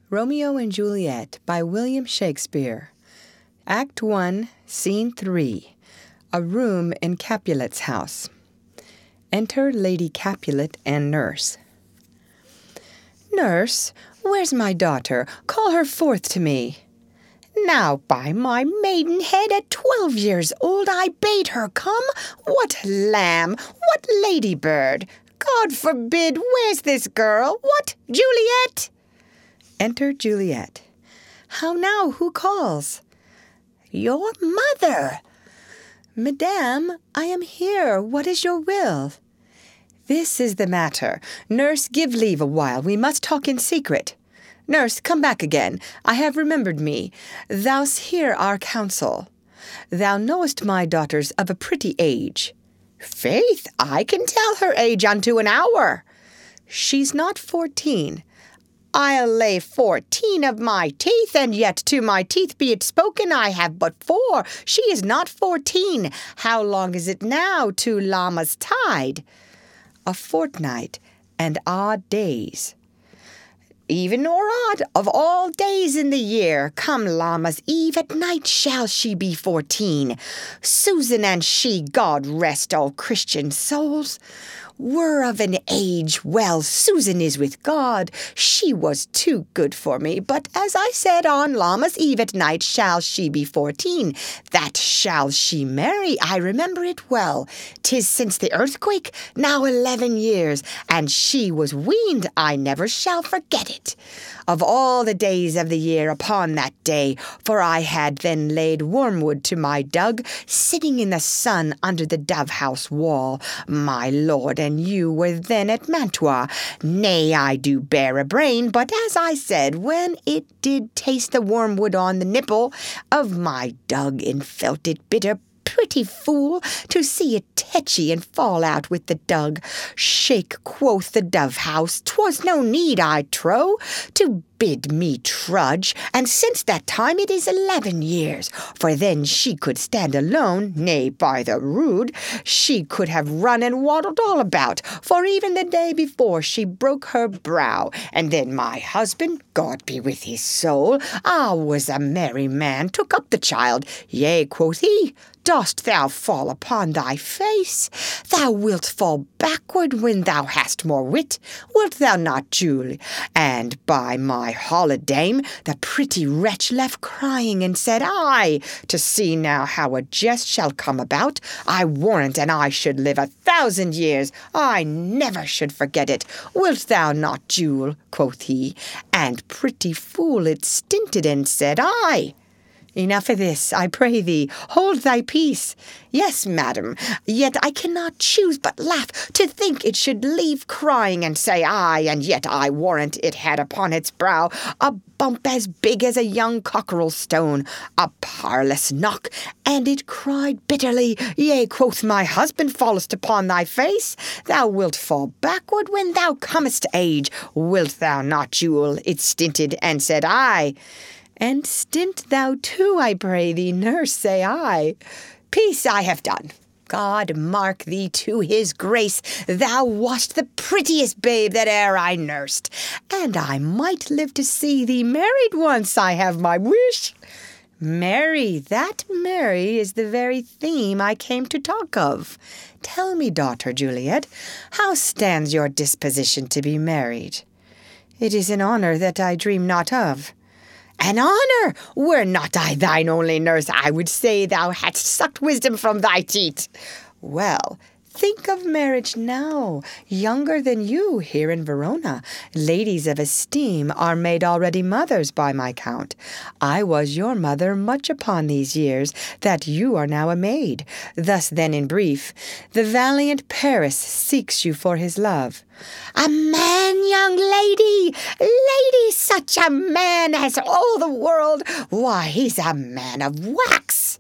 Romeo and Juliet by William Shakespeare. Act 1, Scene 3. A room in Capulet's house. Enter Lady Capulet and nurse. Nurse, where's my daughter? Call her forth to me. Now, by my maidenhead, at 12 years old I bade her come. What lamb, what ladybird! God forbid, where's this girl? What, Juliet? Enter Juliet. How now, who calls? Your mother. Madame, I am here. What is your will? This is the matter. Nurse, give leave a while. We must talk in secret. Nurse, come back again. I have remembered me. Thou'st hear our counsel. Thou knowest my daughter's of a pretty age. Faith, I can tell her age unto an hour. She's not 14. I'll lay 14 of my teeth, and yet to my teeth be it spoken, I have but 4. She is not 14. How long is it now to Lammas tide? A fortnight, and odd days. Even or odd, of all days in the year, come Lammas Eve at night shall she be 14. Susan and she, God rest all Christian souls, were of an age. Well, Susan is with God. She was too good for me. But as I said, on Lammas Eve at night shall she be 14. That shall she marry. I remember it well. 'Tis since the earthquake, now 11 years, and she was weaned. I never shall forget it. Of all the days of the year upon that day, for I had then laid wormwood to my dug, sitting in the sun under the dove-house wall. My lord and you were then at Mantua. Nay, I do bear a brain, but as I said, when it did taste the wormwood on the nipple of my dug, and felt it bitter, pretty fool, to see it tetchy and fall out with the dug. Shake, quoth the dove-house, 'twas no need, I trow, to bid me trudge, and since that time it is 11 years, for then she could stand alone, nay, by the rood, she could have run and waddled all about, for even the day before she broke her brow, and then my husband, God be with his soul, was a merry man, took up the child. Yea, quoth he, dost thou fall upon thy face? Thou wilt fall backward when thou hast more wit, wilt thou not, Julie? And by my holidame, the pretty wretch left crying, and said, Aye, to see now how a jest shall come about, I warrant an I should live 1,000 years, I never should forget it. Wilt thou not, Jule? Quoth he, and pretty fool it stinted, and said, Aye. Enough of this, I pray thee, hold thy peace. Yes, madam, yet I cannot choose but laugh to think it should leave crying and say aye, and yet I warrant it had upon its brow a bump as big as a young cockerel stone, a parlous knock, and it cried bitterly. Yea, quoth my husband, fallest upon thy face. Thou wilt fall backward when thou comest to age. Wilt thou not, Jule? It stinted and said aye. And stint thou too, I pray thee, nurse, say I. Peace, I have done. God mark thee to his grace. Thou wast the prettiest babe that e'er I nursed, and I might live to see thee married once, I have my wish. Marry, that marry is the very theme I came to talk of. Tell me, daughter Juliet, how stands your disposition to be married? It is an honor that I dream not of. An honor! Were not I thine only nurse, I would say thou hadst sucked wisdom from thy teat. Well, think of marriage now. Younger than you, here in Verona, ladies of esteem are made already mothers by my count. I was your mother much upon these years, that you are now a maid. Thus then, in brief, the valiant Paris seeks you for his love. A man, young lady! Lady, such a man as all the world! Why, he's a man of wax!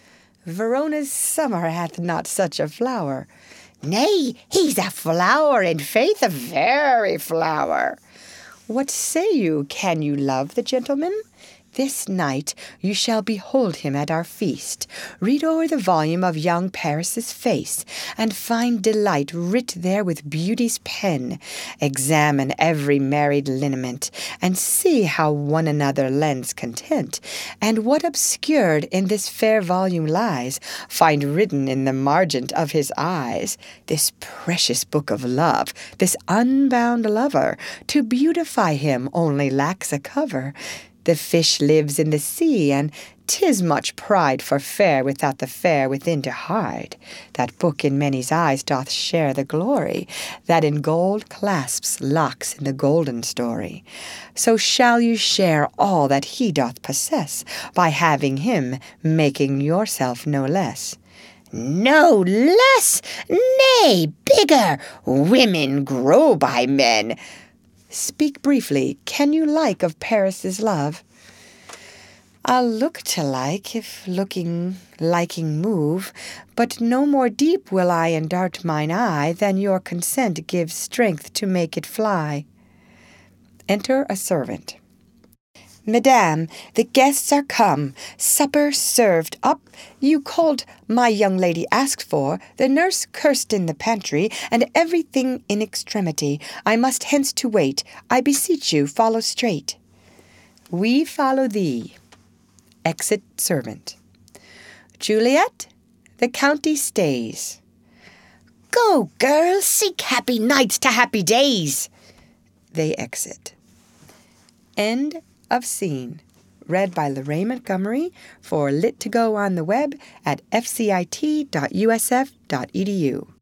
Verona's summer hath not such a flower. Nay, he's a flower, in faith, a very flower. What say you? Can you love the gentleman? This night you shall behold him at our feast. Read o'er the volume of young Paris's face, and find delight writ there with beauty's pen. Examine every married lineament, and see how one another lends content. And what obscured in this fair volume lies, find written in the margent of his eyes. This precious book of love, this unbound lover, to beautify him only lacks a cover. The fish lives in the sea, and 'tis much pride for fair without the fair within to hide. That book in many's eyes doth share the glory, that in gold clasps locks in the golden story. So shall you share all that he doth possess, by having him, making yourself no less. No less, nay, bigger. Women grow by men. Speak briefly, can you like of Paris's love? I'll look to like, if looking, liking move, but no more deep will I endart mine eye than your consent gives strength to make it fly. Enter a servant. Madame, the guests are come, supper served up. You called, my young lady asked for, the nurse cursed in the pantry, and everything in extremity. I must hence to wait. I beseech you, follow straight. We follow thee. Exit servant. Juliet, the county stays. Go, girl, seek happy nights to happy days. They exit. End of scene. Read by Lorraine Montgomery for Lit to Go on the web at fcit.usf.edu.